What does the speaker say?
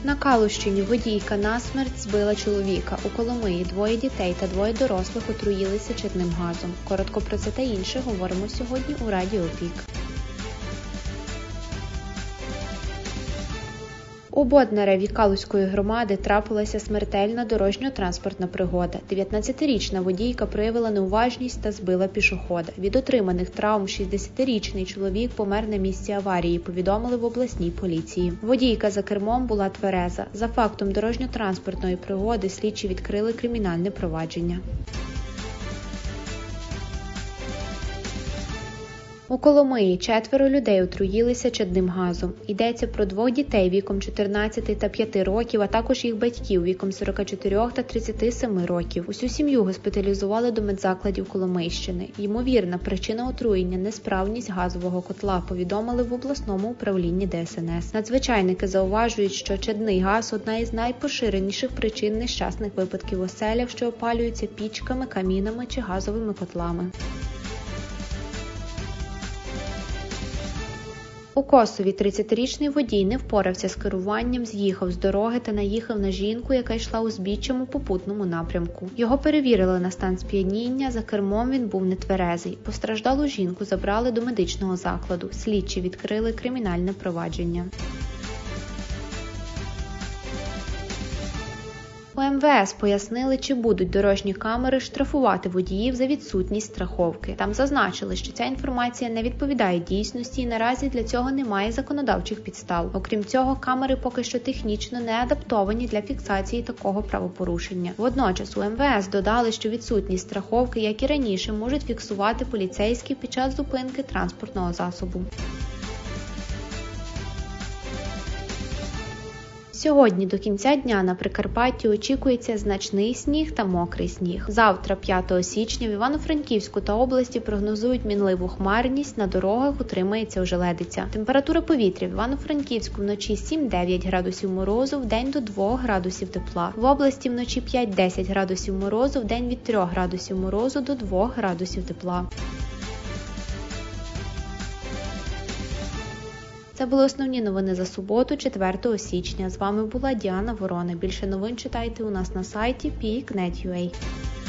На Калущині водійка насмерть збила чоловіка. У Коломиї 2 дітей та 2 дорослих отруїлися чадним газом. Коротко про це та інше говоримо сьогодні у Радіо Пік. У Боднареві Калузької громади трапилася смертельна дорожньо-транспортна пригода. 19-річна водійка проявила неуважність та збила пішохода. Від отриманих травм 60-річний чоловік помер на місці аварії, повідомили в обласній поліції. Водійка за кермом була твереза. За фактом дорожньо-транспортної пригоди слідчі відкрили кримінальне провадження. У Коломиї 4 людей отруїлися чадним газом. Йдеться про 2 дітей віком 14 та 5 років, а також їх батьків віком 44 та 37 років. Усю сім'ю госпіталізували до медзакладів Коломийщини. Ймовірна причина отруєння – несправність газового котла, повідомили в обласному управлінні ДСНС. Надзвичайники зауважують, що чадний газ – одна із найпоширеніших причин нещасних випадків в оселях, що опалюються пічками, камінами чи газовими котлами. У Косові 30-річний водій не впорався з керуванням, з'їхав з дороги та наїхав на жінку, яка йшла узбіччям у попутному напрямку. Його перевірили на стан сп'яніння, за кермом він був нетверезий. Постраждалу жінку забрали до медичного закладу. Слідчі відкрили кримінальне провадження. У МВС пояснили, чи будуть дорожні камери штрафувати водіїв за відсутність страховки. Там зазначили, що ця інформація не відповідає дійсності і наразі для цього немає законодавчих підстав. Окрім цього, камери поки що технічно не адаптовані для фіксації такого правопорушення. Водночас у МВС додали, що відсутність страховки, як і раніше, можуть фіксувати поліцейські під час зупинки транспортного засобу. Сьогодні до кінця дня на Прикарпатті очікується значний сніг та мокрий сніг. Завтра, 5 січня, в Івано-Франківську та області прогнозують мінливу хмарність, на дорогах утримається ожеледиця. Температура повітря в Івано-Франківську вночі 7-9 градусів морозу, вдень до 2 градусів тепла. В області вночі 5-10 градусів морозу, вдень від 3 градусів морозу до 2 градусів тепла. Це були основні новини за суботу, 4 січня. З вами була Діана Ворона. Більше новин читайте у нас на сайті peak.net.ua.